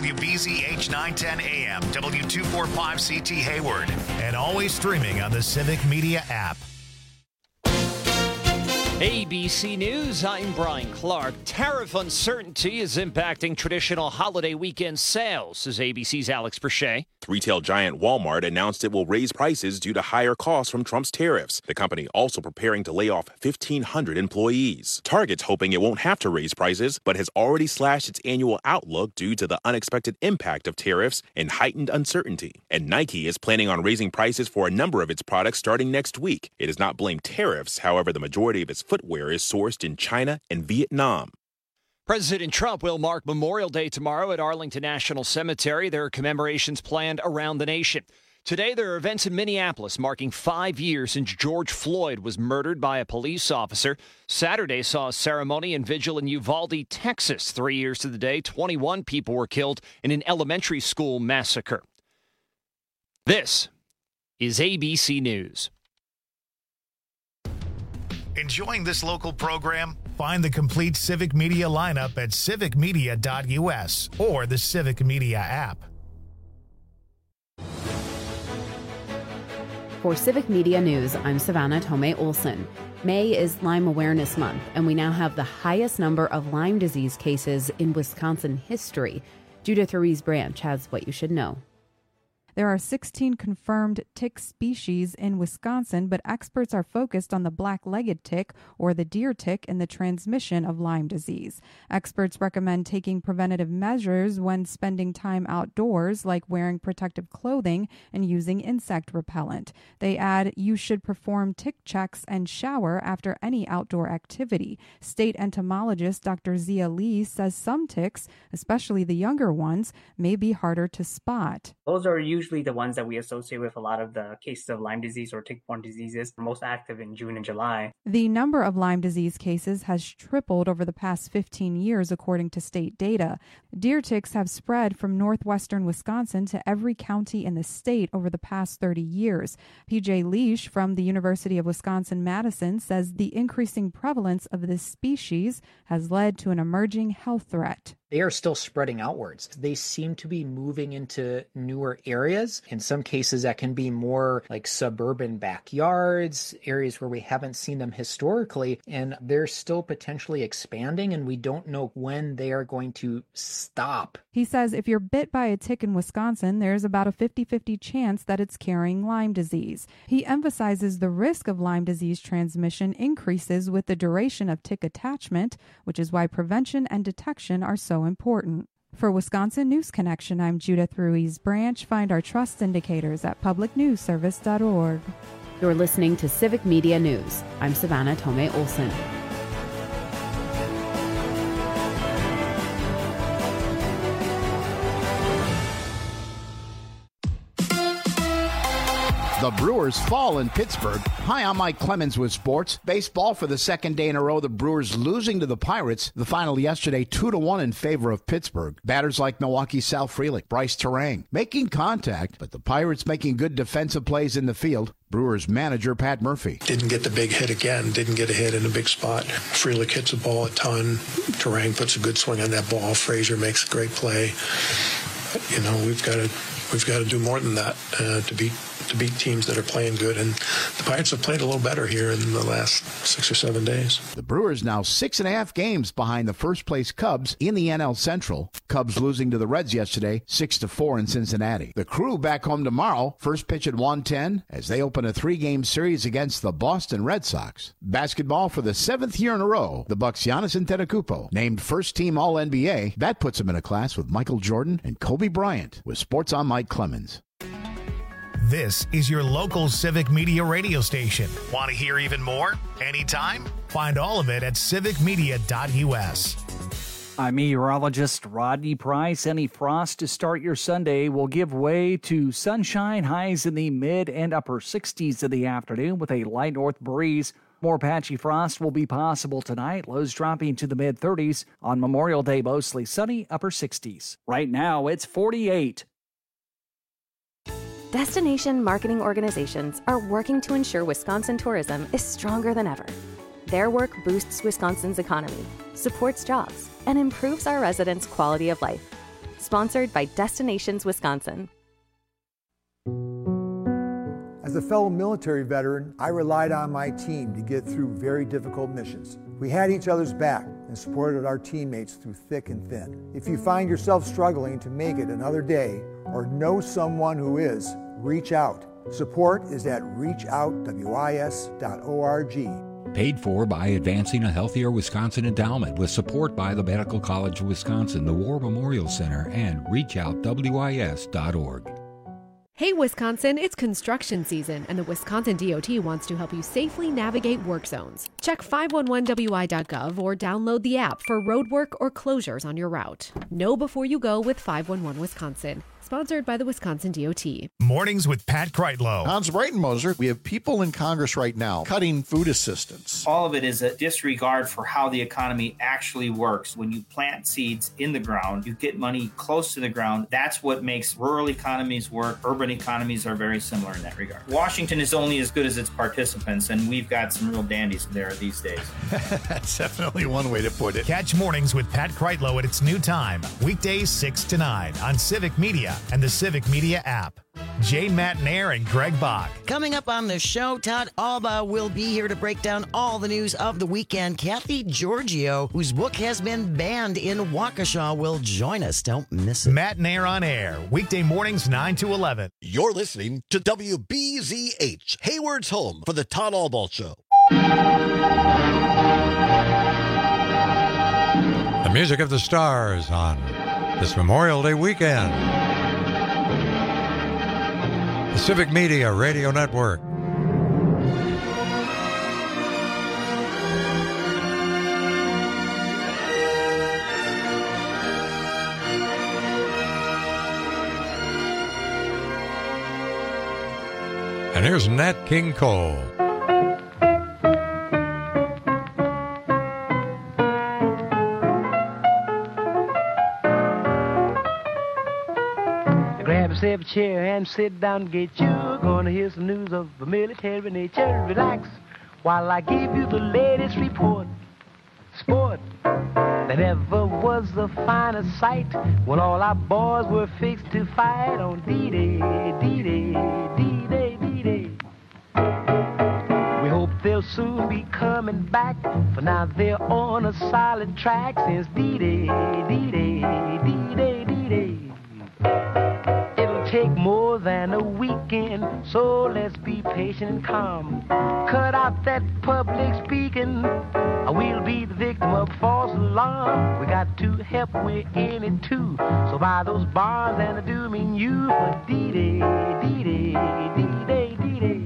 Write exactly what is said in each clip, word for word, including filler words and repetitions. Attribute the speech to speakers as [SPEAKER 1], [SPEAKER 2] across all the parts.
[SPEAKER 1] W B Z H nine ten A M, W two forty-five C T Hayward, and always streaming on the Civic Media app.
[SPEAKER 2] A B C News, I'm Brian Clark. Tariff uncertainty is impacting traditional holiday weekend sales, says A B C's Alex Brachet.
[SPEAKER 3] Retail giant Walmart announced it will raise prices due to higher costs from Trump's tariffs. The company also preparing to lay off fifteen hundred employees. Target's hoping it won't have to raise prices, but has already slashed its annual outlook due to the unexpected impact of tariffs and heightened uncertainty. And Nike is planning on raising prices for a number of its products starting next week. It has not blamed tariffs. However, the majority of its footwear is sourced in China and Vietnam.
[SPEAKER 2] President Trump will mark Memorial Day tomorrow at Arlington National Cemetery. There are commemorations planned around the nation. Today, there are events in Minneapolis marking five years since George Floyd was murdered by a police officer. Saturday saw a ceremony and vigil in Uvalde, Texas. Three years to the day, twenty-one people were killed in an elementary school massacre. This is A B C News.
[SPEAKER 1] Enjoying this local program? Find the complete Civic Media lineup at civic media dot u s or the Civic Media app.
[SPEAKER 4] For Civic Media News, I'm Savannah Tomei Olson. May is Lyme Awareness Month, and we now have the highest number of Lyme disease cases in Wisconsin history. Judith Ruiz-Branch has what you should know.
[SPEAKER 5] There are sixteen confirmed tick species in Wisconsin, but experts are focused on the black-legged tick or the deer tick and the transmission of Lyme disease. Experts recommend taking preventative measures when spending time outdoors, like wearing protective clothing and using insect repellent. They add you should perform tick checks and shower after any outdoor activity. State entomologist Doctor Zia Lee says some ticks, especially the younger ones, may be harder to spot.
[SPEAKER 6] Those are usually Usually the ones that we associate with a lot of the cases of Lyme disease or tick-borne diseases, are most active in June and July.
[SPEAKER 5] The number of Lyme disease cases has tripled over the past fifteen years, according to state data. Deer ticks have spread from northwestern Wisconsin to every county in the state over the past thirty years. P J Leish from the University of Wisconsin-Madison says the increasing prevalence of this species has led to an emerging health threat.
[SPEAKER 7] They are still spreading outwards. They seem to be moving into newer areas. In some cases, that can be more like suburban backyards, areas where we haven't seen them historically, and they're still potentially expanding, and we don't know when they are going to stop.
[SPEAKER 5] He says if you're bit by a tick in Wisconsin, there's about a fifty-fifty chance that it's carrying Lyme disease. He emphasizes the risk of Lyme disease transmission increases with the duration of tick attachment, which is why prevention and detection are so important. For Wisconsin News Connection, I'm Judith Ruiz-Branch. Find our trust indicators at public news service dot org.
[SPEAKER 4] You're listening to Civic Media News. I'm Savannah Tomei Olson.
[SPEAKER 8] The Brewers fall in Pittsburgh. Hi, I'm Mike Clemens with sports. Baseball for the second day in a row. The Brewers losing to the Pirates. The final yesterday, two to one in favor of Pittsburgh. Batters like Milwaukee's Sal Frelick, Bryce Terang making contact, but the Pirates making good defensive plays in the field. Brewers manager Pat Murphy.
[SPEAKER 9] Didn't get the big hit again. Didn't get a hit in a big spot. Frelick hits the ball a ton. Terang puts a good swing on that ball. Frazier makes a great play. But, you know, we've got to we've got to do more than that uh, to beat to beat teams that are playing good. And the Pirates have played a little better here in the last six or seven days.
[SPEAKER 8] The Brewers now six and a half games behind the first place Cubs in the N L Central. Cubs losing to the Reds yesterday, six to four in Cincinnati. The Crew back home tomorrow. First pitch at one ten as they open a three-game series against the Boston Red Sox. Basketball for the seventh year in a row. The Bucks' Giannis Antetokounmpo named first-team All N B A. That puts him in a class with Michael Jordan and Kobe Bryant. With Sports on Mike Clemens.
[SPEAKER 1] This is your local Civic Media radio station. Want to hear even more? Anytime? Find all of it at civic media dot u s.
[SPEAKER 10] I'm meteorologist Rodney Price. Any frost to start your Sunday will give way to sunshine, highs in the mid and upper sixties in the afternoon with a light north breeze. More patchy frost will be possible tonight, lows dropping to the mid thirties. On Memorial Day, mostly sunny, upper sixties. Right now, it's forty-eight.
[SPEAKER 11] Destination marketing organizations are working to ensure Wisconsin tourism is stronger than ever. Their work boosts Wisconsin's economy, supports jobs, and improves our residents' quality of life. Sponsored by Destinations Wisconsin.
[SPEAKER 12] As a fellow military veteran, I relied on my team to get through very difficult missions. We had each other's back and supported our teammates through thick and thin. If you find yourself struggling to make it another day or know someone who is, reach out. Support is at reach out wis dot org.
[SPEAKER 13] Paid for by Advancing a Healthier Wisconsin Endowment with support by the Medical College of Wisconsin, the War Memorial Center, and reach out w i s dot org.
[SPEAKER 14] Hey Wisconsin, it's construction season, and the Wisconsin D O T wants to help you safely navigate work zones. Check five one one w i dot gov or download the app for road work or closures on your route. Know before you go with five one one Wisconsin. Sponsored by the Wisconsin D O T.
[SPEAKER 1] Mornings with Pat Kreitlow.
[SPEAKER 15] Hans Breitenmoser, we have people in Congress right now cutting food assistance.
[SPEAKER 16] All of it is a disregard for how the economy actually works. When you plant seeds in the ground, you get money close to the ground. That's what makes rural economies work. Urban economies are very similar in that regard. Washington is only as good as its participants, and we've got some real dandies there these days.
[SPEAKER 15] That's definitely one way to put it.
[SPEAKER 1] Catch Mornings with Pat Kreitlow at its new time, weekdays six to nine on Civic Media and the Civic Media app. Jay Matnair and Greg Bach.
[SPEAKER 17] Coming up on the show, Todd Alba will be here to break down all the news of the weekend. Kathy Giorgio, whose book has been banned in Waukesha, will join us. Don't miss it.
[SPEAKER 1] Matnair on air, weekday mornings nine to eleven.
[SPEAKER 18] You're listening to W B Z H, Hayward's home for the Todd Alba Show.
[SPEAKER 19] The music of the stars on this Memorial Day weekend. The Civic Media Radio Network. And here's Nat King Cole.
[SPEAKER 20] Grab a chair and sit down and get you. Gonna hear some news of the military nature. Relax while I give you the latest report. Sport that ever was the finest sight when all our boys were fixed to fight on D-Day, D-Day, D-Day, D-Day. We hope they'll soon be coming back, for now they're on a solid track since D-Day, D-Day, D-Day, D-Day. Take more than a weekend, so let's be patient and calm. Cut out that public speaking, or we'll be the victim of false alarm. We got to help, we're in it too. So buy those bonds and I do mean you for D-Day, D-Day, D-Day, D-Day.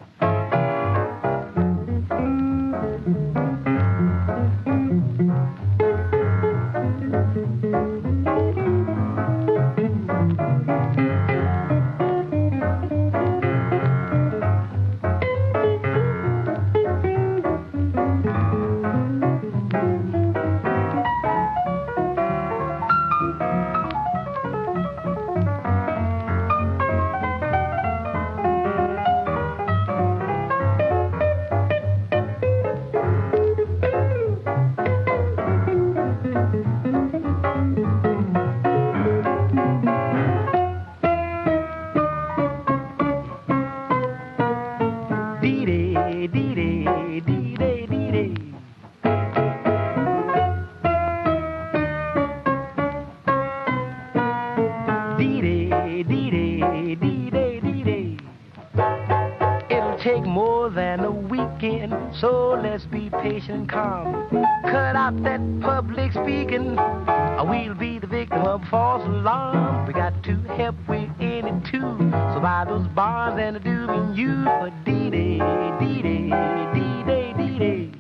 [SPEAKER 20] And calm. Cut out that public speaking, or we'll be the victim of false alarm. We got to help, we're in it too. So buy those bonds and I do mean you for D-Day, D-Day, D-Day, D-Day.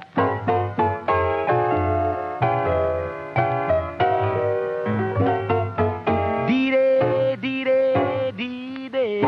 [SPEAKER 20] D-Day, D-Day, D-Day.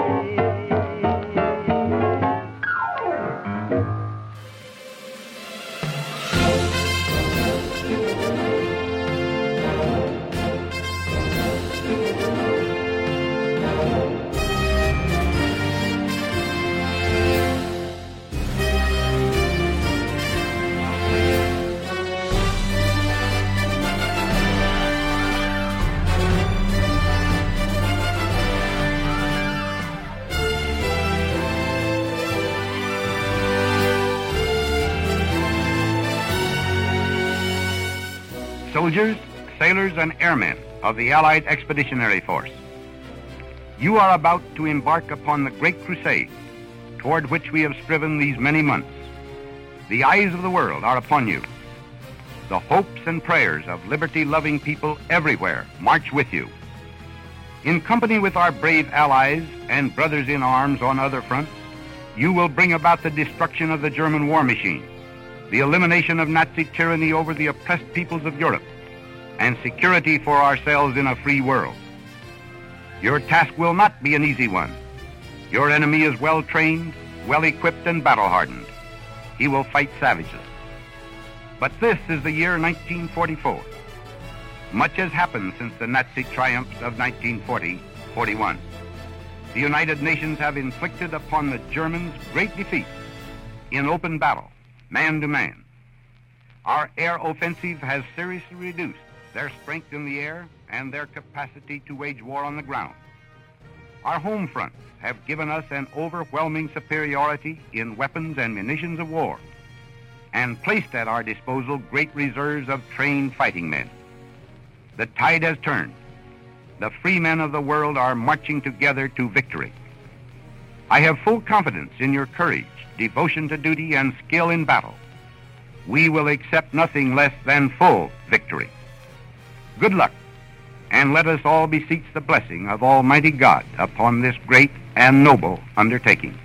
[SPEAKER 21] soldiers, sailors, and airmen of the Allied Expeditionary Force. You are about to embark upon the great crusade toward which we have striven these many months. The eyes of the world are upon you. The hopes and prayers of liberty-loving people everywhere march with you. In company with our brave allies and brothers in arms on other fronts, you will bring about the destruction of the German war machine, the elimination of Nazi tyranny over the oppressed peoples of Europe, and security for ourselves in a free world. Your task will not be an easy one. Your enemy is well-trained, well-equipped, and battle-hardened. He will fight savages. But this is the year nineteen forty-four. Much has happened since the Nazi triumphs of nineteen forty forty-one. The United Nations have inflicted upon the Germans great defeat in open battle, man to man. Our air offensive has seriously reduced their strength in the air and their capacity to wage war on the ground. Our home fronts have given us an overwhelming superiority in weapons and munitions of war, and placed at our disposal great reserves of trained fighting men. The tide has turned. The free men of the world are marching together to victory. I have full confidence in your courage, devotion to duty, and skill in battle. We will accept nothing less than full victory. Good luck, and let us all beseech the blessing of Almighty God upon this great and noble undertaking.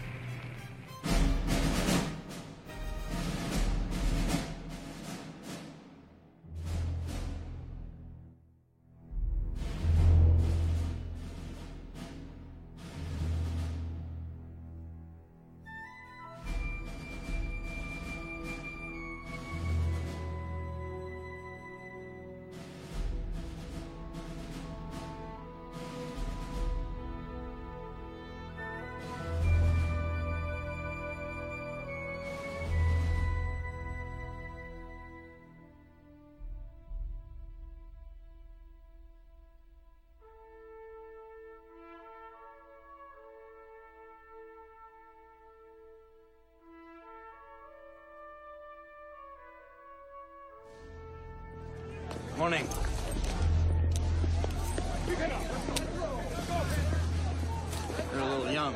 [SPEAKER 22] Morning. They're a little young.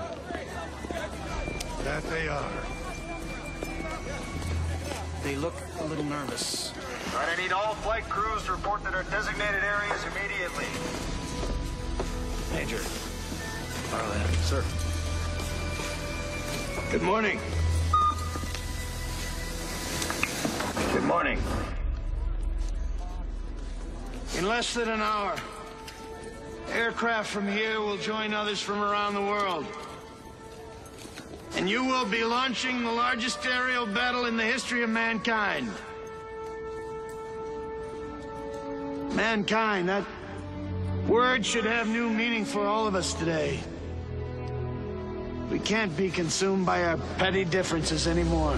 [SPEAKER 23] That they are.
[SPEAKER 22] They look a little nervous.
[SPEAKER 24] Right, I need all flight crews to report to their designated areas immediately.
[SPEAKER 22] Major. Farland.
[SPEAKER 23] Sir.
[SPEAKER 22] Good morning.
[SPEAKER 24] Good morning.
[SPEAKER 23] In less than an hour, aircraft from here will join others from around the world. And you will be launching the largest aerial battle in the history of mankind. Mankind, that word should have new meaning for all of us today. We can't be consumed by our petty differences anymore.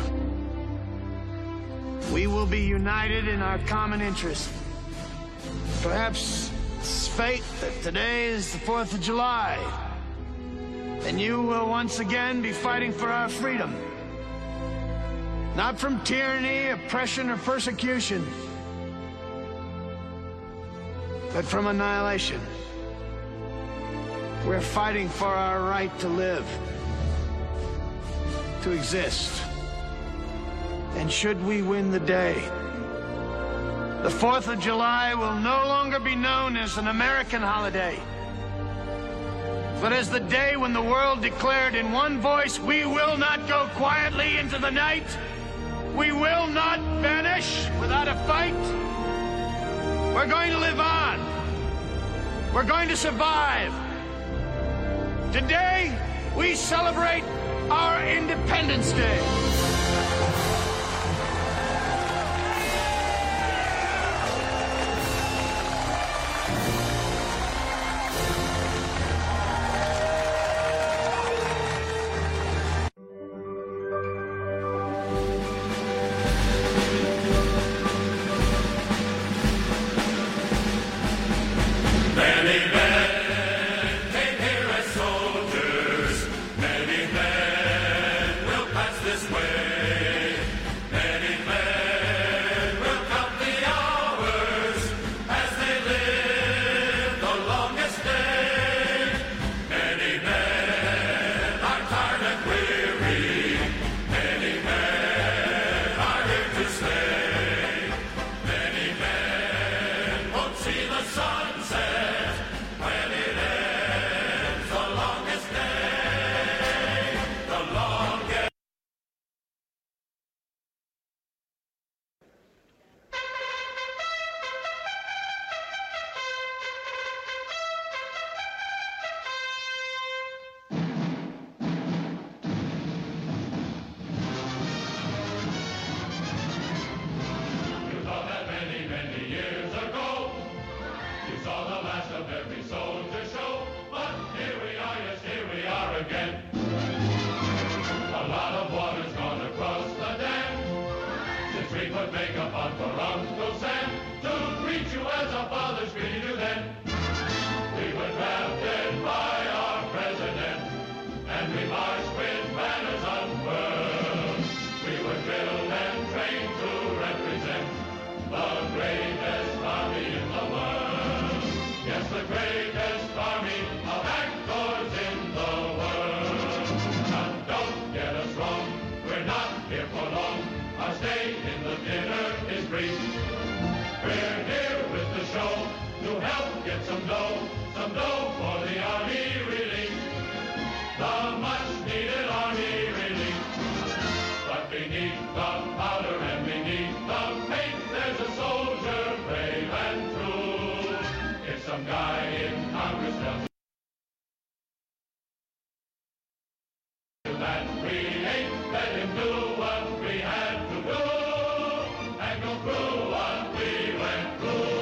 [SPEAKER 23] We will be united in our common interest. Perhaps it's fate that today is the fourth of July, and you will once again be fighting for our freedom. Not from tyranny, oppression, or persecution, but from annihilation. We're fighting for our right to live, to exist. And should we win the day, the fourth of July will no longer be known as an American holiday, but as the day when the world declared in one voice, we will not go quietly into the night. We will not vanish without a fight. We're going to live on. We're going to survive. Today, we celebrate our Independence Day.
[SPEAKER 25] This way.
[SPEAKER 2] again. A lot of water's gone across the dam since we put makeup on for Uncle Sam to greet you as our fathers greeted you then. We were drafted by our president, and we marched with banners unfurled. We were drilled and trained to represent the greatest army in the world. Yes, the greatest army of actors in the world. Now don't get us wrong, we're not here for long. Our stay in the theater is brief. We're here with the show to help get some dough, some dough for the army relief. The much-needed army relief. But beneath the powder and beneath the paint, there's a soldier brave and true. If some guy in Congress tells you that we ain't, let him do what we had to do and go through what we went through.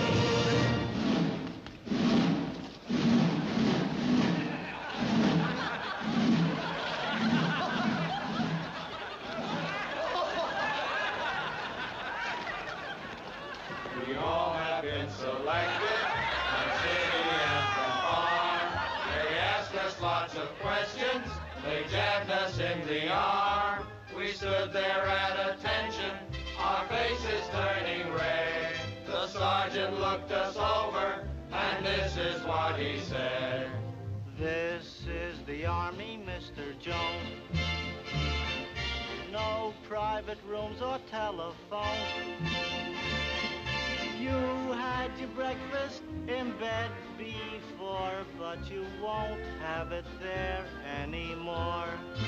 [SPEAKER 3] We all have been selected from city and from farm. They asked us lots of questions. They jabbed us in the arm. We stood there at attention, our faces turning red. The sergeant looked us over, and this is what he said.
[SPEAKER 6] This is the Army, Mister Jones. No private rooms or telephones. You had your breakfast in bed before, but you won't have it there anymore.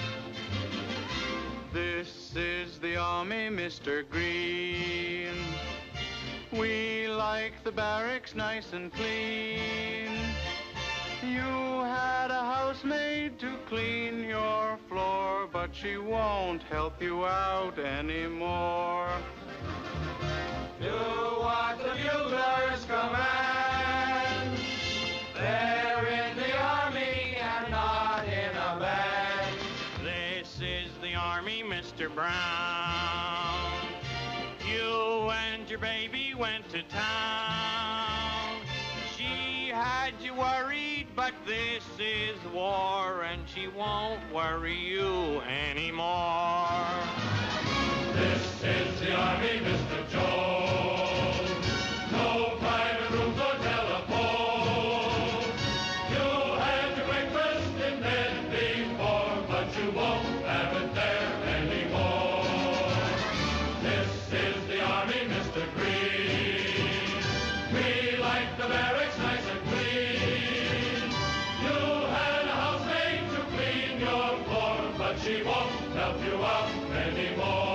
[SPEAKER 3] This is the Army, Mister Green. We like the barracks nice and clean. You had a housemaid to clean your floor, but she won't help you out anymore. Do what the buglers command. They're in the army and not in a band.
[SPEAKER 6] This is the Army, Mister Brown. You and your baby went to town. She had you worried, but this is war, and she won't worry you anymore.
[SPEAKER 2] This is the Army, Mister Jones. No private rooms or telephones. You had your breakfast in bed before, but you won't have it there anymore. This is the Army, Mister Green. We like the barracks nice and clean. You had a housemaid to clean your floor, but she won't help you out anymore.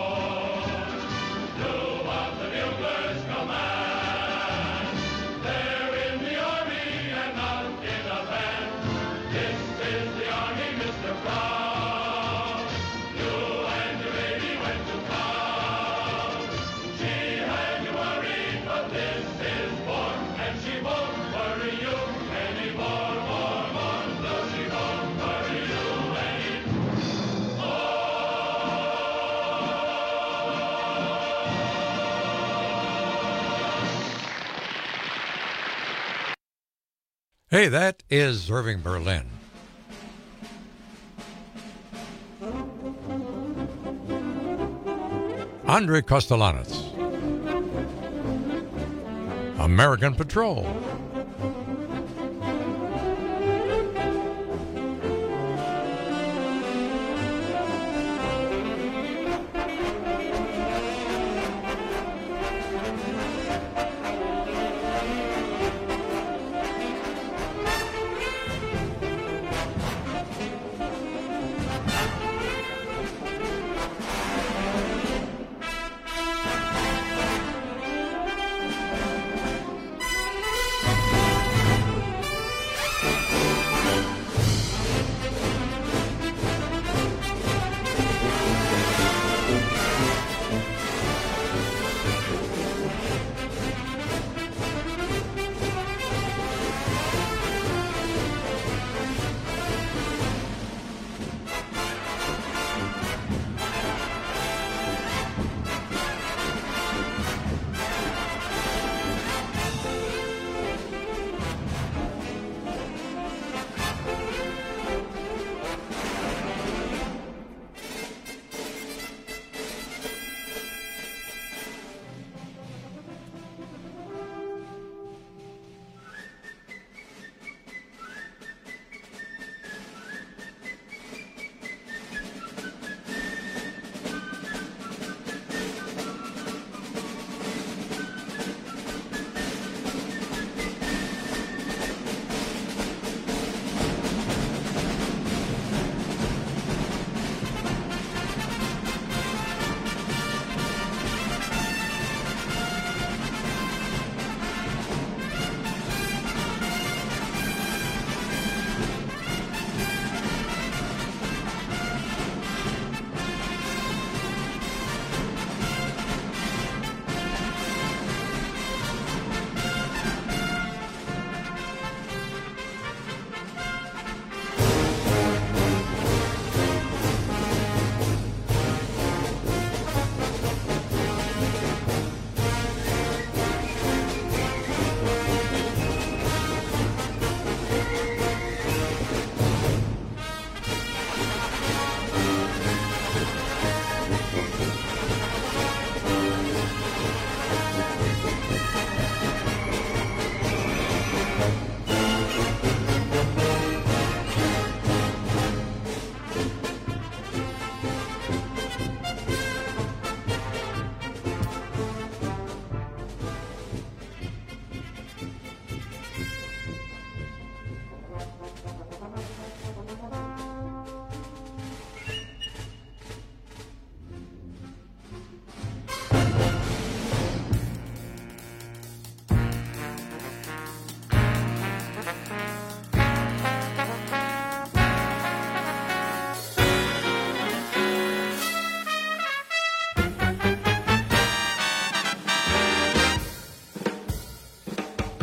[SPEAKER 19] Hey, that is Irving Berlin. Andre Castellanos. American Patrol.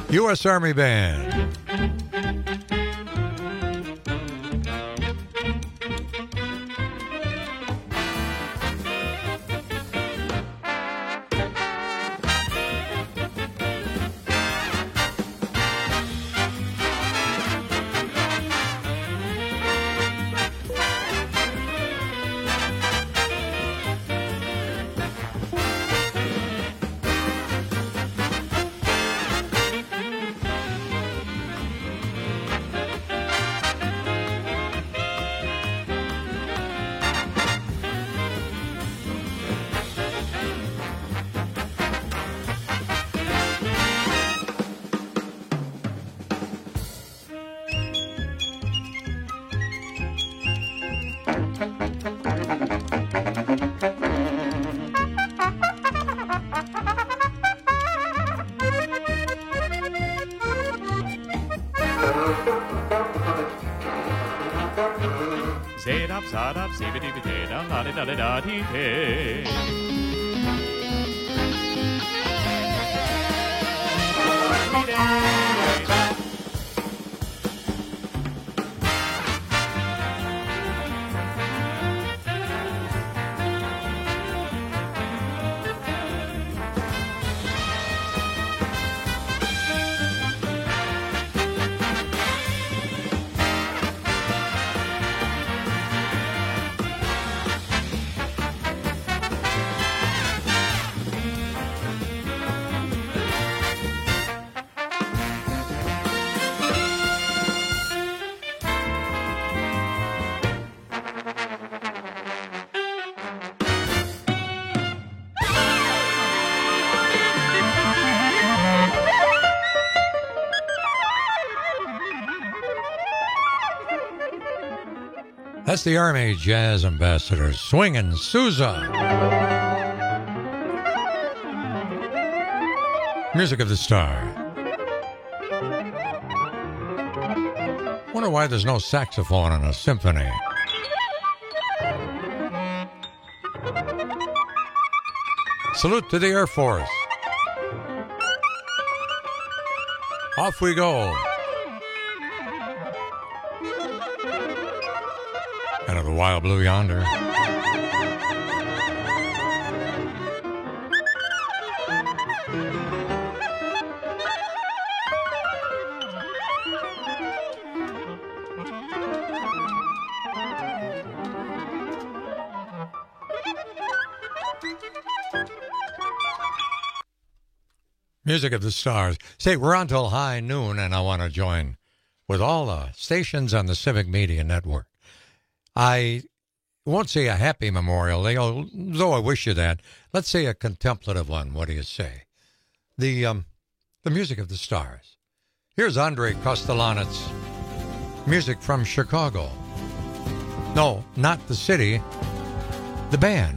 [SPEAKER 19] U S Army Band.
[SPEAKER 4] Zedap, zadap, zibidibideda, la-di-da-di-da-dee-day.
[SPEAKER 19] That's the Army Jazz Ambassadors, Swingin' Sousa. Music of the Star. Wonder why there's no saxophone in a symphony. Salute to the Air Force. Off we go. Out of the wild blue yonder. Music of the Stars. Say, we're on till high noon, and I want to join with all the stations on the Civic Media Network. I won't say a happy Memorial Day, though I wish you that. Let's say a contemplative one. What do you say? The um, the Music of the Stars. Here's Andre Kostelanetz. Music from Chicago. No, not the city. The band.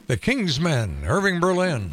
[SPEAKER 19] the Kingsmen, Irving Berlin.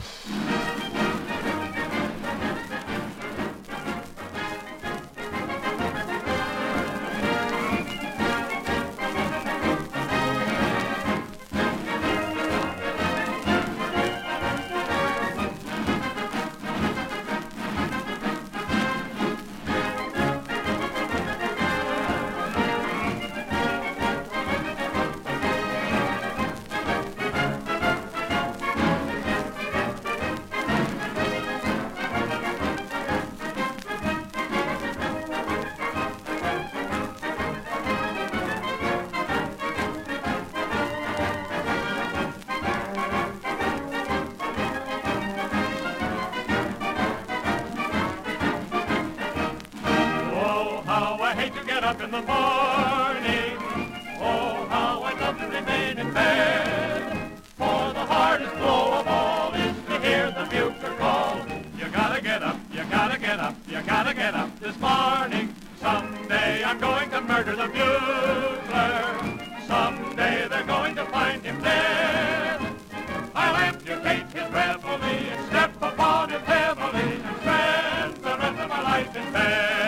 [SPEAKER 2] Up in the morning, oh, how I'd love to remain in bed. For the hardest blow of all is to hear the bugler call. You gotta get up, you gotta get up, you gotta get up this morning. Someday I'm going to murder the bugler. Someday they're going to find him dead. I'll amputate his reveille and step upon him heavily and spend the rest of my life in bed.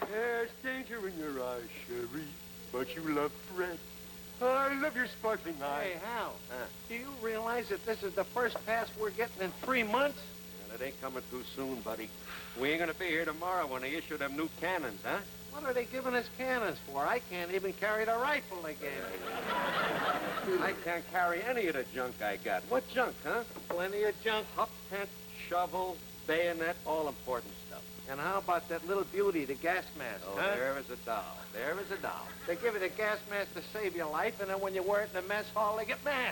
[SPEAKER 5] There's danger in your eyes, Sherry, but you love Fred. I love your sparkling eyes.
[SPEAKER 7] Hey, Hal, uh, do you realize that this is the first pass we're getting in three months?
[SPEAKER 5] Yeah, that ain't coming too soon, buddy. We ain't gonna be here tomorrow when they issue them new cannons, huh?
[SPEAKER 7] What are they giving us cannons for? I can't even carry the rifle they gave me.
[SPEAKER 5] I can't carry any of the junk I got. What junk, huh?
[SPEAKER 7] Plenty of junk.
[SPEAKER 5] Hup tent, shovel, bayonet, all important stuff.
[SPEAKER 7] And how about that little beauty, the gas mask,
[SPEAKER 5] Oh,
[SPEAKER 7] huh?
[SPEAKER 5] there is a doll. There is a doll.
[SPEAKER 7] They give you the gas mask to save your life, and then when you wear it in the mess hall, they get mad.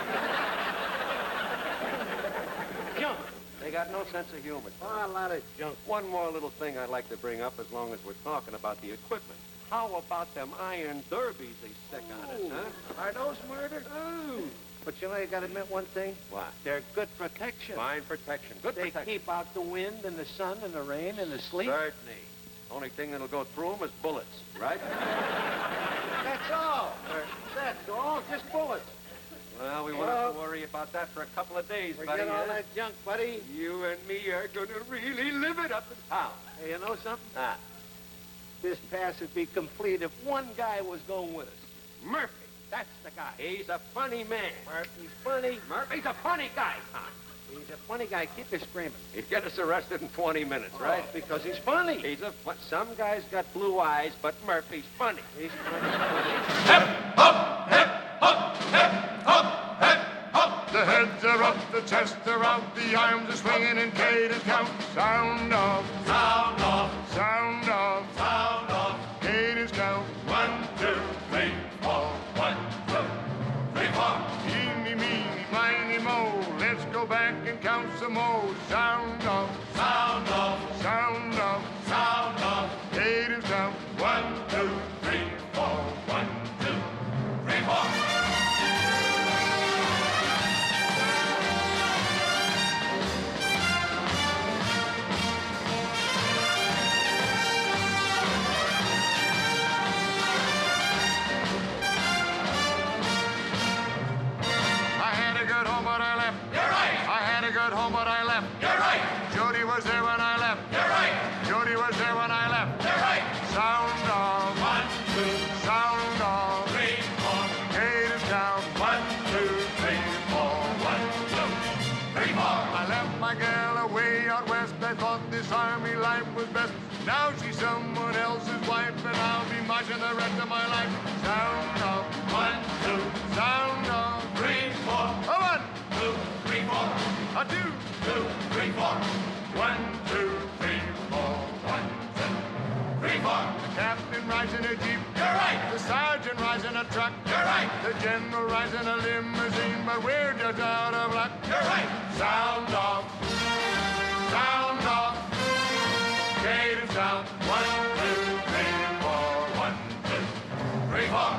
[SPEAKER 7] Junk.
[SPEAKER 5] They got no sense of humor.
[SPEAKER 7] Oh, a lot of junk.
[SPEAKER 5] One more little thing I'd like to bring up as long as we're talking about the equipment. How about them iron derbies they stick on us, huh?
[SPEAKER 7] Are those murder?
[SPEAKER 5] Oh.
[SPEAKER 7] But you know, you gotta admit one thing.
[SPEAKER 5] What?
[SPEAKER 7] They're good protection.
[SPEAKER 5] Fine protection. Good
[SPEAKER 7] they
[SPEAKER 5] protection.
[SPEAKER 7] keep out the wind and the sun and the rain and the sleet.
[SPEAKER 5] Certainly. Only thing that'll go through them is bullets, right?
[SPEAKER 7] That's all. Or, that's all. Just bullets.
[SPEAKER 5] Well, we won't
[SPEAKER 7] Well,
[SPEAKER 5] have to worry about that for a couple of days,
[SPEAKER 7] Forget
[SPEAKER 5] buddy.
[SPEAKER 7] all
[SPEAKER 5] huh?
[SPEAKER 7] that junk, buddy.
[SPEAKER 5] You and me are gonna really live it up in town.
[SPEAKER 7] Hey, you know something?
[SPEAKER 5] Ah.
[SPEAKER 7] This pass would be complete if one guy was going with us. Murphy. That's the guy.
[SPEAKER 5] He's a funny man.
[SPEAKER 7] Murphy's funny.
[SPEAKER 5] Murphy's a funny guy, Tom.
[SPEAKER 7] He's a funny guy. Keep you screaming.
[SPEAKER 5] He'd get us arrested in twenty minutes, right?
[SPEAKER 7] Oh, because he's funny.
[SPEAKER 5] He's a fu- Some guys got blue eyes, but Murphy's funny.
[SPEAKER 7] He's funny.
[SPEAKER 2] The heads are up, the chests are out, the arms are swinging in cadence count. Sound off, sound off, sound off, sound off. Cadence count. One, two, three, four. One, two, three, four. Eeny, meeny, miny, mo. Let's go back and count some more. Sound off, sound off, sound off, sound off. Cadence count. One, two, three, four. One, two, three, four. Good home, but I left. You're right. Jody was there when I left. You're right. Jody was there when I left. You're right. Sound off. One, two. Sound off. Three, four. Cadence down. One, two, three, four. One, two, three, four. I left my gal away out west. I thought this army life was best. Now she's someone else's wife, and I'll be marching the rest of my life. Sound off. One, two. Sound off. Three, four. A one, two, three, four. A two, two, three, four. One, two, three, four. One, two, three, four. The captain rides in a jeep. You're right. The sergeant rides in a truck. You're right. The general rides in a limousine, but we're just out of luck. You're right. Sound off. Sound off. Cadence down. One, two, three, four. One, two, three, four.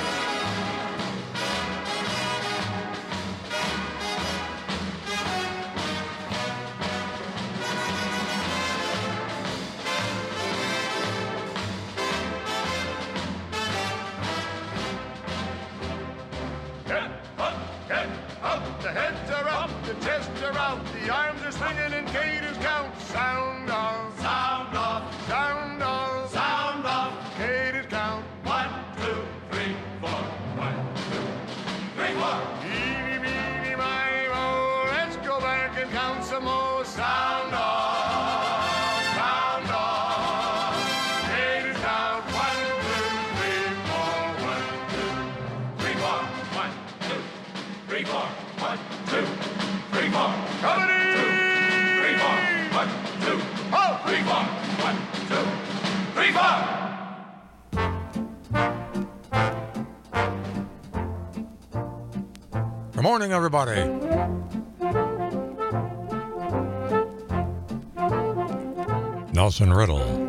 [SPEAKER 2] The heads are up, the chests are out, the arms are swinging in cadence count. Sound off, sound off, sound off, sound off. Cadence count. One, two, three, four. One, two, three, four. Eeny, meeny, miny, mo. Let's go back and count some more. Sound off, sound off. Cadence count. One, two, three, four. One, two, three, four. One, two, three, four. One, two, three, four. Company! Two, three, four. One, two, oh, three, four. One, two, three, four.
[SPEAKER 19] Good morning, everybody. Nelson Riddle.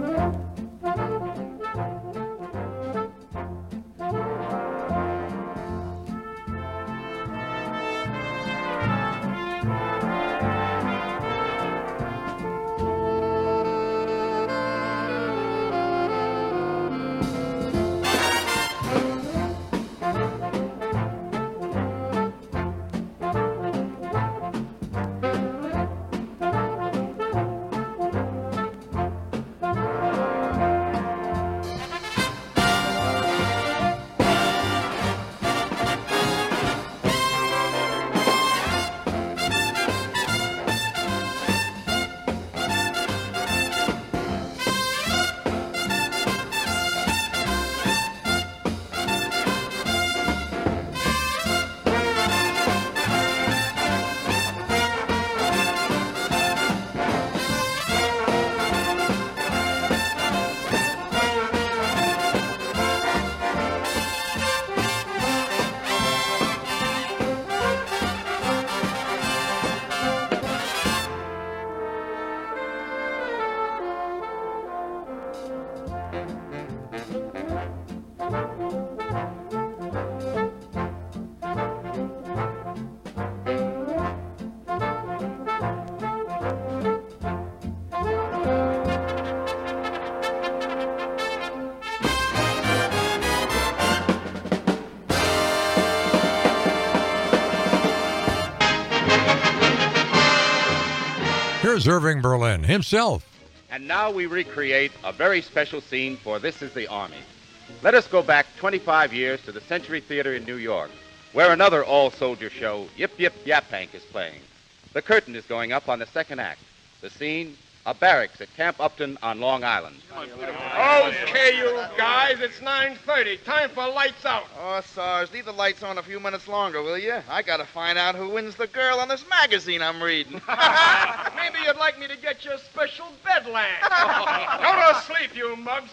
[SPEAKER 19] Here's Irving Berlin himself.
[SPEAKER 8] And now we recreate a very special scene for This Is the Army. Let us go back twenty-five years to the Century Theater in New York, where another all-soldier show, Yip Yip Yap Hank, is playing. The curtain is going up on the second act. The scene, a barracks at Camp Upton on Long Island.
[SPEAKER 9] Okay, you guys, it's nine thirty. Time for lights out.
[SPEAKER 10] Oh, Sarge, leave the lights on a few minutes longer, will you? I gotta find out who wins the girl on this magazine I'm reading.
[SPEAKER 9] Maybe you'd like me to get you a special bed lamp. Go to sleep, you mugs.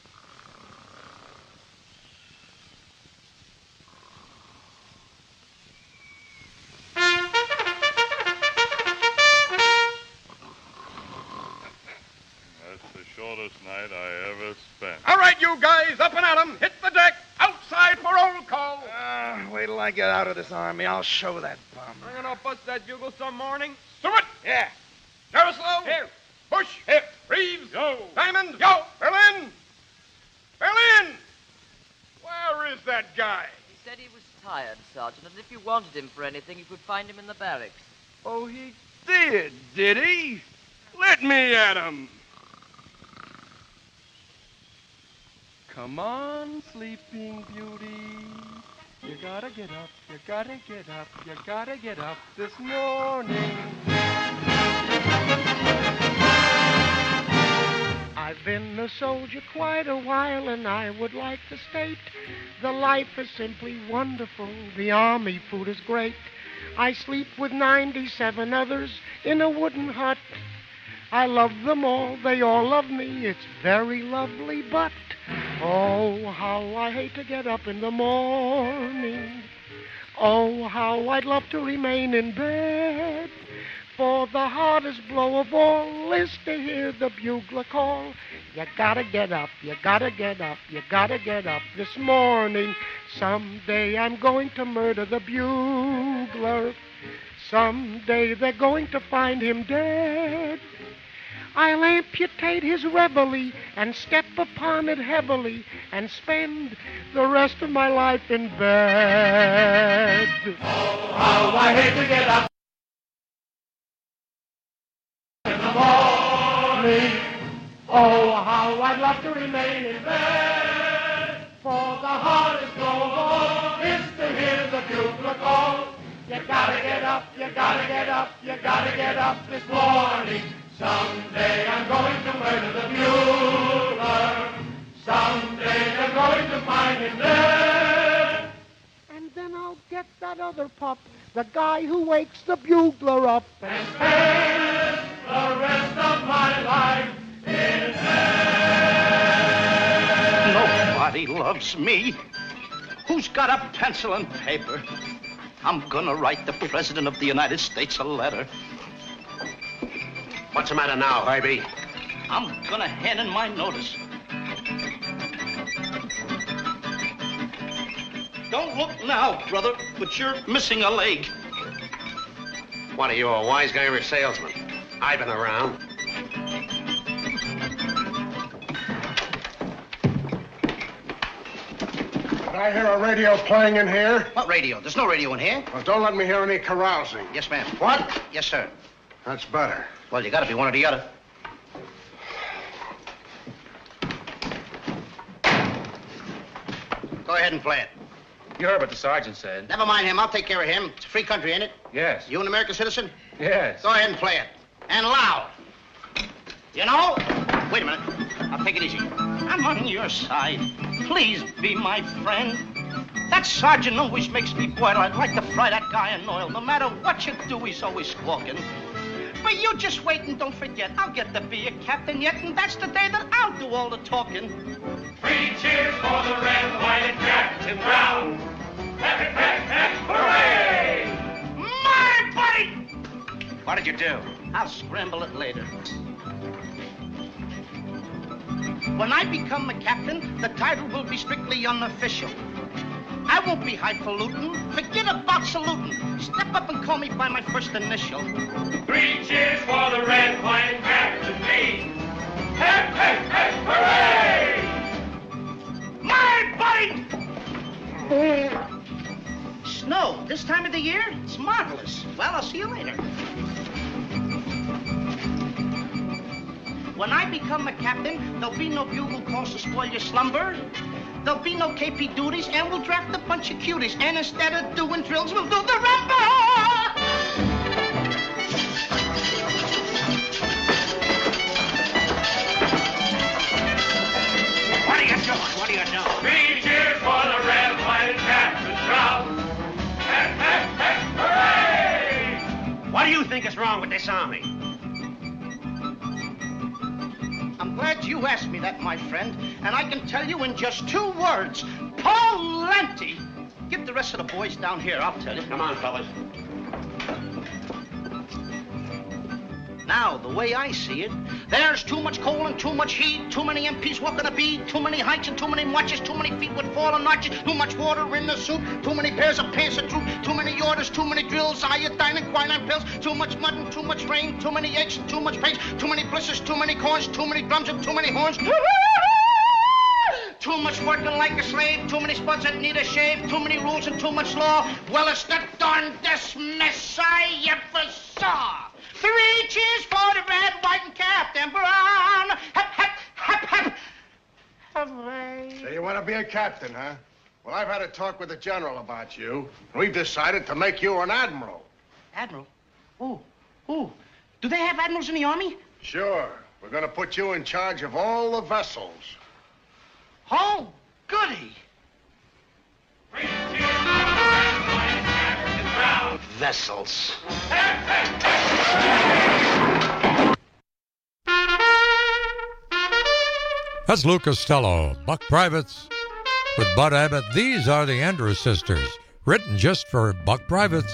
[SPEAKER 11] Shortest night I ever spent.
[SPEAKER 9] All right, you guys, up and at 'em. Hit the deck. Outside for roll call.
[SPEAKER 10] Uh, wait till I get out of this army. I'll show that bum.
[SPEAKER 9] I'm gonna bust that bugle some morning. Stewart.
[SPEAKER 10] Yeah.
[SPEAKER 9] Jaroslav. Here. Bush. Here. Reeves. Yo. Diamond. Yo. Berlin. Berlin. Where is that guy?
[SPEAKER 25] He said he was tired, Sergeant, and if you wanted him for anything, you could find him in the barracks.
[SPEAKER 9] Oh, he did, did he? Let me at him. Come on, Sleeping Beauty. You gotta get up, you gotta get up, you gotta get up this morning.
[SPEAKER 23] I've been a soldier quite a while, and I would like to state the life is simply wonderful. The army food is great. I sleep with ninety-seven others in a wooden hut. I love them all, they all love me, it's very lovely, but oh, how I hate to get up in the morning. Oh, how I'd love to remain in bed, for the hardest blow of all is to hear the bugler call. You gotta get up, you gotta get up, you gotta get up this morning. Someday I'm going to murder the bugler. Someday they're going to find him dead. I'll amputate his reveille and step upon it heavily and spend the rest of my life in bed.
[SPEAKER 2] Oh, how I hate to get up in the morning.
[SPEAKER 23] Oh, how I'd love to remain in bed, for the hardest blow of all is to hear the bugler call. You gotta get up, you gotta get up, you gotta get up this morning.
[SPEAKER 2] Someday I'm going to murder the bugler. Someday they're going to find him dead.
[SPEAKER 23] And then I'll get that other pup, the guy who wakes the bugler up,
[SPEAKER 2] and spend the rest of my life in bed.
[SPEAKER 26] Nobody loves me. Who's got a pencil and paper? I'm gonna write the President of the United States a letter.
[SPEAKER 7] What's the matter now, baby?
[SPEAKER 26] I'm gonna hand in my notice. Don't look now, brother, but you're missing a leg.
[SPEAKER 7] What are you, a wise guy or a salesman? I've been around.
[SPEAKER 9] Did I hear a radio playing in here?
[SPEAKER 26] What radio? There's no radio in here.
[SPEAKER 9] Well, don't let me hear any carousing.
[SPEAKER 26] Yes, ma'am.
[SPEAKER 9] What?
[SPEAKER 26] Yes, sir.
[SPEAKER 9] That's better.
[SPEAKER 26] Well, you gotta be one or the other. Go ahead and play it.
[SPEAKER 27] You heard what the sergeant said.
[SPEAKER 26] Never mind him. I'll take care of him. It's a free country, ain't it?
[SPEAKER 27] Yes.
[SPEAKER 26] You an American citizen?
[SPEAKER 27] Yes.
[SPEAKER 26] Go ahead and play it. And loud. You know? Wait a minute. I'll take it easy. I'm on your side. Please be my friend. That sergeant always makes me boil. I'd like to fry that guy in oil. No matter what you do, he's always squawking. But you just wait and don't forget. I'll get to be a captain yet, and that's the day that I'll do all the talking.
[SPEAKER 2] Three cheers for the red, white, and Captain Brown. Hep, hep, hep, hooray!
[SPEAKER 26] My buddy! What did you do? I'll scramble it later. When I become a captain, the title will be strictly unofficial. I won't be highfalutin. Forget about saluting. Step up and call me by my first initial.
[SPEAKER 2] Three cheers for the red, white, and Captain B. Hep, hep, hep, hooray!
[SPEAKER 26] My buddy! Snow, this time of the year? It's marvelous. Well, I'll see you later. When I become a captain, there'll be no bugle calls to spoil your slumber. There'll be no K P duties, and we'll draft a bunch of cuties. And instead of doing drills, we'll do the rumba!
[SPEAKER 24] What are you doing? What are you doing?
[SPEAKER 2] Three cheers for the red, white, and captain's crown. Heck, heck, heck, hooray!
[SPEAKER 24] What do you think is wrong with this army?
[SPEAKER 26] I'm glad you asked me that, my friend, and I can tell you in just two words. Plenty! Give the rest of the boys down here, I'll tell you.
[SPEAKER 24] Come on, fellas.
[SPEAKER 26] Now, the way I see it, there's too much coal and too much heat, too many M Ps walking a beat, too many heights and too many marches, too many feet with fallen arches, too much water in the soup, too many pairs of pants and troop, too many orders, too many drills, iodine and quinine pills, too much mud and too much rain, too many eggs and too much paint, too many blisters, too many corns, too many drums and too many horns. Too much working like a slave, too many spuds that need a shave, too many rules and too much law. Well, it's the darndest mess I ever saw. Three cheers for the red, white, and Captain Brown. Hep, hep, hep, hep. Hooray.
[SPEAKER 7] So you want to be a captain, huh? Well, I've had a talk with the general about you. We've decided to make you an admiral.
[SPEAKER 26] Admiral? Who? Who? Do they have admirals in the Army?
[SPEAKER 7] Sure. We're going to put you in charge of all the vessels.
[SPEAKER 26] Oh, goody.
[SPEAKER 24] Vessels.
[SPEAKER 19] That's Lou Costello, Buck Privates with Bud Abbott. These are the Andrews Sisters, written just for Buck Privates.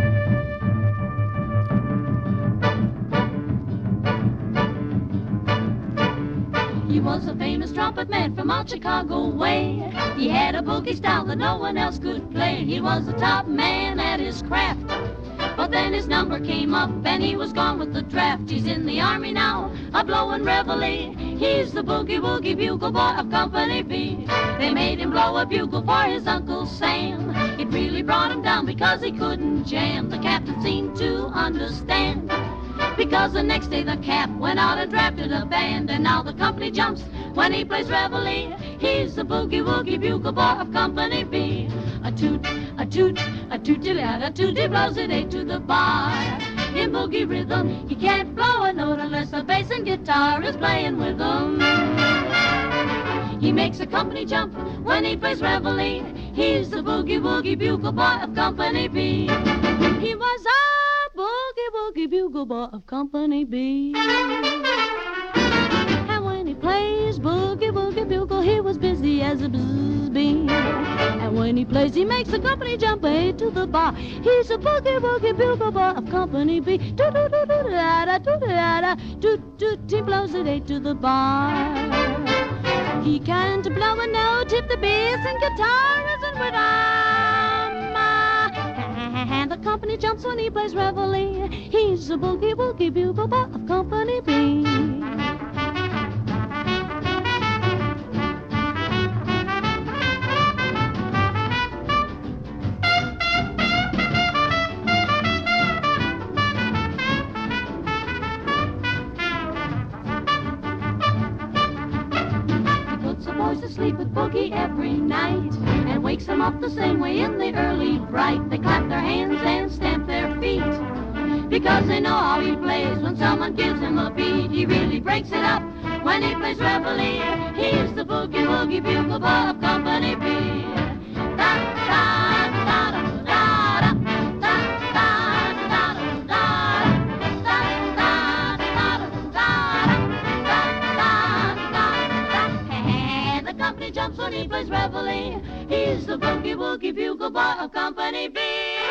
[SPEAKER 1] He was a famous trumpet man from out Chicago way. He had a boogie style that no one else could play. He was the top man at his craft. But then his number came up and he was gone with the draft. He's in the Army now, a blowin' reveille. He's the boogie-woogie bugle boy of Company B. They made him blow a bugle for his Uncle Sam. It really brought him down because he couldn't jam. The captain seemed to understand, because the next day the cap went out and drafted a band. And now the company jumps when he plays reveille. He's the boogie-woogie bugle boy of Company B. A toot, a toot, a toot-a-toot, a toot, he blows it eight to the bar. In boogie rhythm, he can't blow a note unless the bass and guitar is playing with him. He makes a company jump when he plays reveille. He's the boogie-woogie bugle boy of Company B. He was a boogie-woogie bugle boy of Company B. And when he plays boogie-woogie bugle, he was busy as a bzzz bee. And when he plays, he makes the company jump eight to the bar. He's a boogie-woogie bugle boy of Company B. Do-do-do-do-da-da, do-da-da, do-do, he blows it eight to the bar. He can't blow a note if the bass and guitar isn't with him. And the company jumps when he plays reveille. He's a boogie-woogie bugle boy of Company B. To sleep with Boogie every night and wakes them up the same way in the early bright. They clap their hands and stamp their feet because they know how he plays. When someone gives him a beat, he really breaks it up when he plays reveille. He's the boogie-woogie bugle boy of Company B. Da, da, da, da, da, da, da, da, da, company jumps when he plays reveille. He's the boogie-woogie bugle boy of Company B.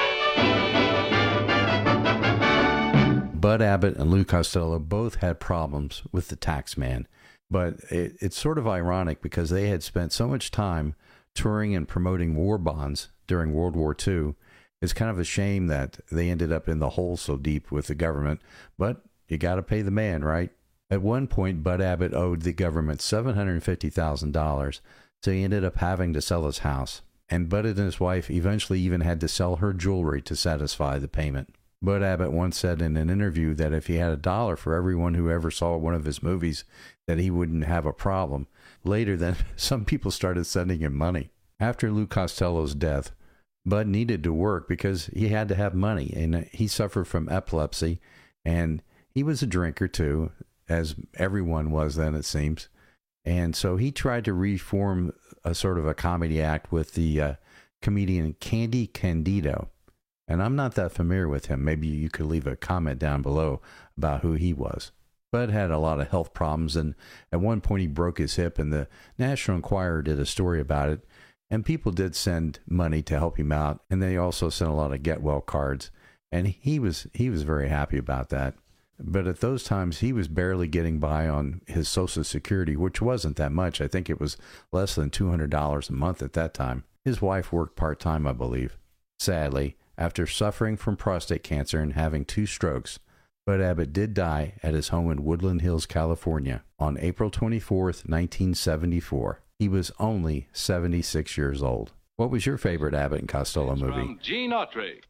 [SPEAKER 12] Bud Abbott and Lou Costello both had problems with the tax man, but it, it's sort of ironic because they had spent so much time touring and promoting war bonds during World War Two. It's kind of a shame that they ended up in the hole so deep with the government, but you got to pay the man, right? At one point, Bud Abbott owed the government seven hundred fifty thousand dollars, so he ended up having to sell his house. And Bud and his wife eventually even had to sell her jewelry to satisfy the payment. Bud Abbott once said in an interview that if he had a dollar for everyone who ever saw one of his movies, that he wouldn't have a problem. Later, then, some people started sending him money. After Lou Costello's death, Bud needed to work because he had to have money, and he suffered from epilepsy, and he was a drinker too, as everyone was then, it seems. And so he tried to reform a sort of a comedy act with the uh, comedian Candy Candido. And I'm not that familiar with him. Maybe you could leave a comment down below about who he was. Bud had a lot of health problems, and at one point he broke his hip, and the National Enquirer did a story about it. And people did send money to help him out, and they also sent a lot of get well cards. And he was he was very happy about that. But at those times, he was barely getting by on his Social Security, which wasn't that much. I think it was less than two hundred dollars a month at that time. His wife worked part-time, I believe. Sadly, after suffering from prostate cancer and having two strokes, Bud Abbott did die at his home in Woodland Hills, California, on April twenty-fourth, nineteen seventy-four. He was only seventy-six years old. What was your favorite Abbott and Costello movie?
[SPEAKER 13] From Gene Autry.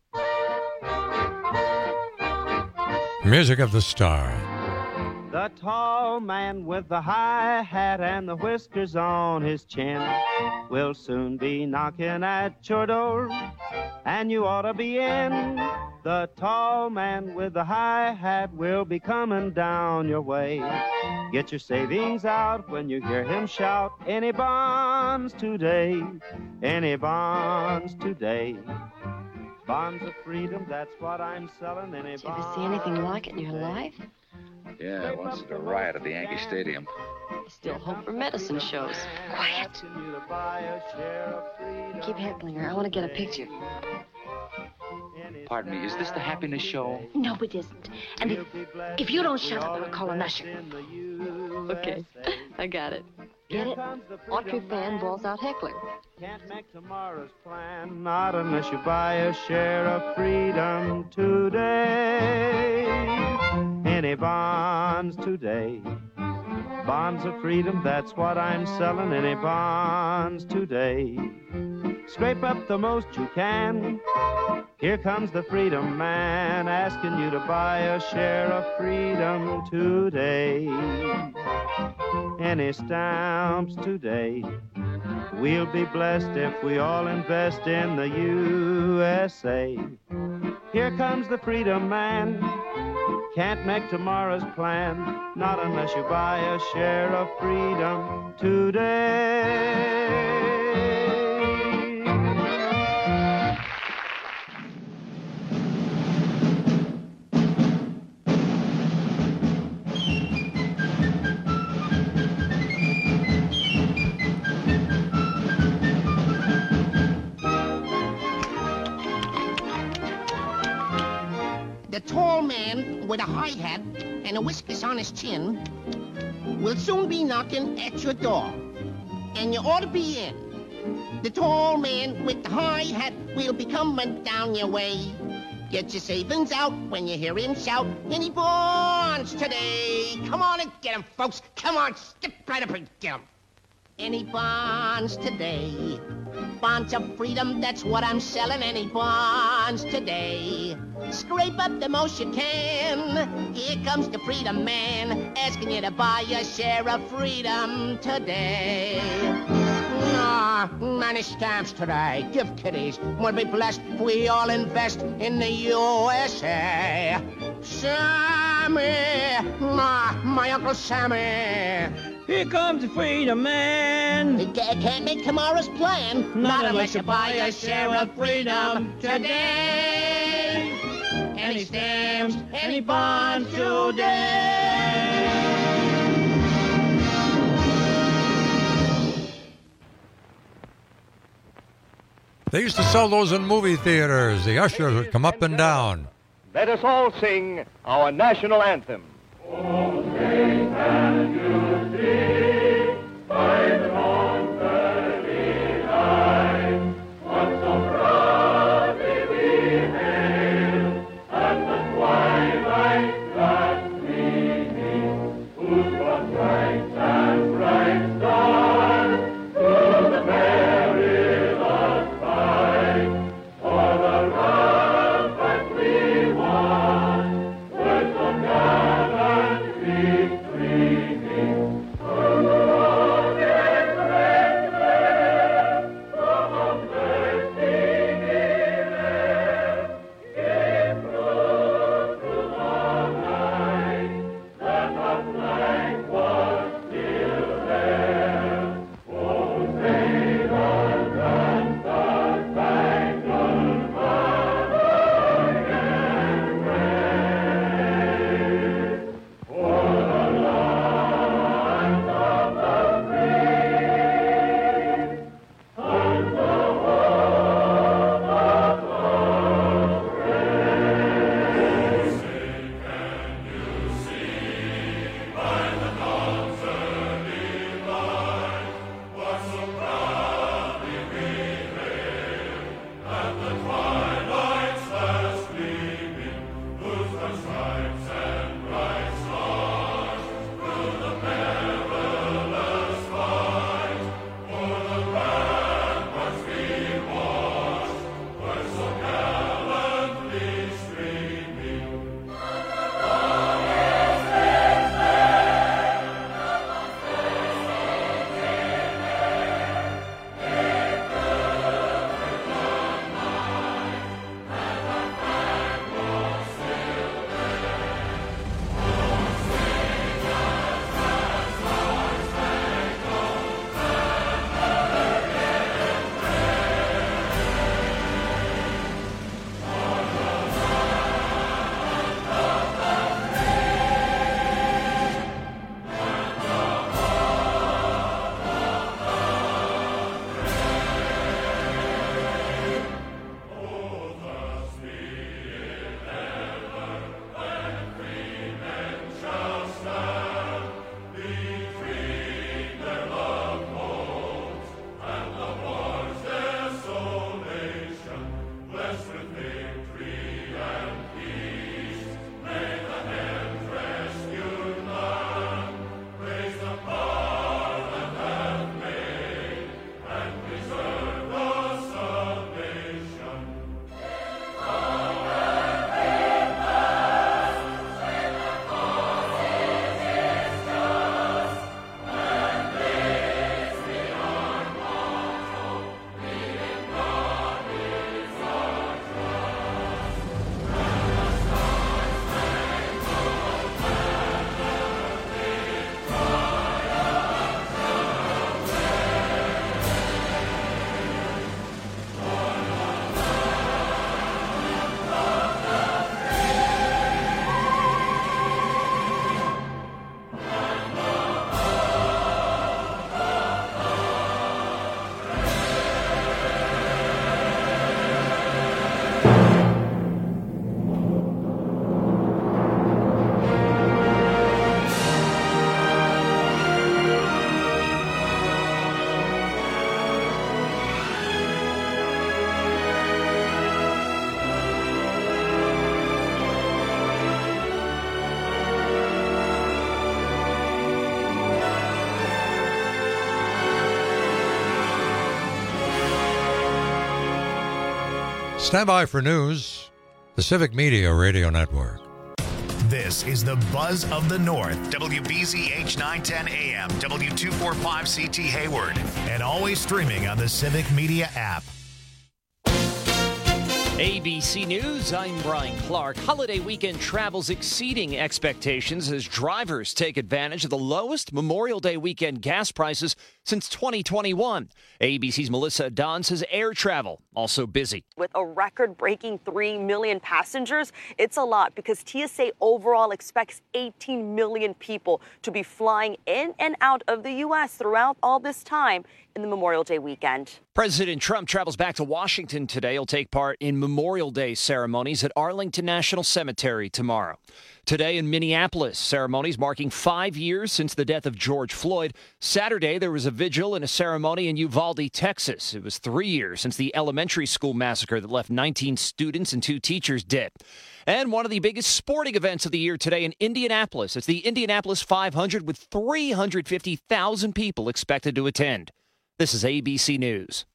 [SPEAKER 19] Music of the Star.
[SPEAKER 14] The tall man with the high hat and the whiskers on his chin will soon be knocking at your door, and you ought to be in. The tall man with the high hat will be coming down your way. Get your savings out when you hear him shout, any bonds today, any bonds today. Bonds of freedom, that's what I'm selling, any bonds.
[SPEAKER 15] Did you ever see anything like it in your life?
[SPEAKER 16] Yeah, once at a riot at the Yankee Stadium.
[SPEAKER 15] I still hope for medicine shows. Quiet. Keep heckling her. I want to get a picture.
[SPEAKER 16] Pardon me, is this the happiness show?
[SPEAKER 15] No, it isn't. And if, if you don't shut up, I'll call an usher. Okay, I got it. Get it? Autry fan balls out heckler.
[SPEAKER 14] Can't make tomorrow's plan, not unless you buy a share of freedom today. Any bonds today. Bonds of freedom, that's what I'm selling. Any bonds today. Scrape up the most you can. Here comes the freedom man, asking you to buy a share of freedom today. Any stamps today. We'll be blessed if we all invest in the U S A. Here comes the freedom man. Can't make tomorrow's plan, not unless you buy a share of freedom today.
[SPEAKER 26] The tall man with a high hat and a whiskers on his chin will soon be knocking at your door, and you ought to be in. The tall man with the high hat will be coming down your way. Get your savings out when you hear him shout, any bonds today. Come on and get 'em, folks. Come on, skip right up and get 'em. Any bonds today. Bonds of freedom, that's what I'm selling. Any bonds today. Scrape up the most you can. Here comes the freedom man, asking you to buy a share of freedom today. Ah, many stamps today. Give kiddies. We'll be blessed if we all invest in the U S A. Sammy, my, my Uncle Sammy.
[SPEAKER 14] Here comes the freedom man.
[SPEAKER 26] You can't make tomorrow's plan, not, not unless you buy a share of freedom today. Any stamps, any bonds today.
[SPEAKER 19] They used to sell those in movie theaters. The ushers would come up and down.
[SPEAKER 17] Let us all sing our national anthem.
[SPEAKER 2] Oh, say can you see by the dawn's early light what so proudly we hailed at the twilight's last gleaming, whose broad stripes and bright stars through the perilous fight for the rampart we won.
[SPEAKER 19] Stand by for news. The Civic Media Radio Network.
[SPEAKER 3] This is the Buzz of the North. W B Z H nine ten A M, W two forty-five C T Hayward, and always streaming on the Civic Media app.
[SPEAKER 6] A B C News, I'm Brian Clark. Holiday weekend travel's exceeding expectations as drivers take advantage of the lowest Memorial Day weekend gas prices since twenty twenty-one. A B C's Melissa Don says air travel also busy.
[SPEAKER 13] With a record-breaking three million passengers, it's a lot because T S A overall expects eighteen million people to be flying in and out of the U S throughout all this time in the Memorial Day weekend.
[SPEAKER 6] President Trump travels back to Washington today. He'll take part in Memorial Day ceremonies at Arlington National Cemetery tomorrow. Today in Minneapolis, ceremonies marking five years since the death of George Floyd. Saturday, there was a vigil and a ceremony in Uvalde, Texas. It was three years since the elementary school massacre that left nineteen students and two teachers dead. And one of the biggest sporting events of the year today in Indianapolis. It's the Indianapolis five hundred with three hundred fifty thousand people expected to attend. This is A B C News.